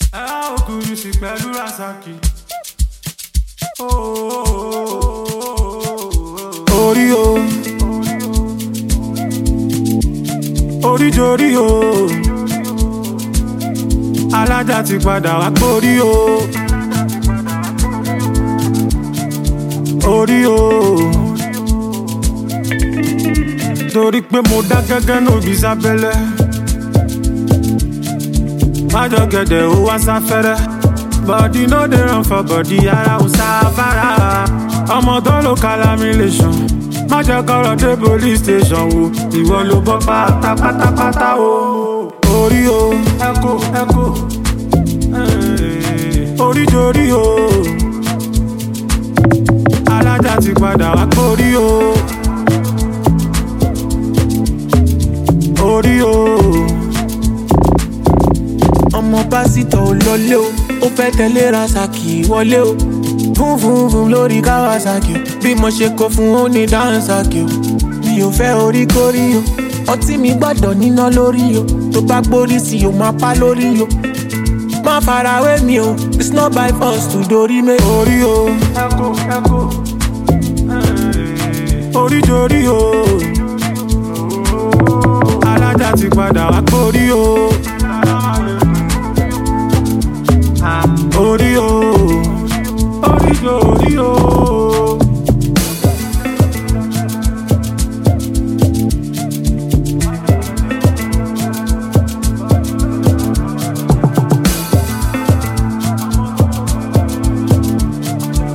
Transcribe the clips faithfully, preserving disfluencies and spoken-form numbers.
Ela Okurisi pẹ̀lú Rasaki. Orí o, orí jorí o, alájà ti padà wá gbórí o. Orí o, torí pé mo dá gẹ́gẹ́ ní òbí sábẹ́lẹ̀. Májọ gẹ̀dẹ̀ ó wá sáfẹ́rẹ́. Body no dey run for body, ara ò sáfárá. Ọmọ tó ló calamilation. Má jẹ́ kọ́rọ̀ dé police station wo. Ìwọ ló bọ́ pátápátápátá o. Orí o, ẹ̀kọ́ ẹ̀kọ́. Orí jorí o. Alájà ti padà wá gbórí o. Orí o. Ọmọ pásítọ̀ ò lọlé o, ó fẹ́ tẹ̀lé Rasaki wọlé o. Fún fún fún lórí Kawasaki o, bí mo ṣe kó fún ó ní Dansaki o. Mi ò fẹ́ orí kórí o, ọtí mi gbọ́dọ̀ níná lórí o. Tó bá gbórí sí o, máa pa lórí o. Má farawé mi o, it's not by force to dorí mi. Orí o, ẹ̀kọ́ ẹ̀kọ́. Orí jorí o. Alájà ti padà wá gbórí o. Orí o, orí jorí o.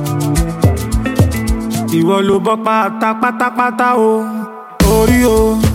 Ìwọ ló bọ́ pátápátápátá o. Orí o.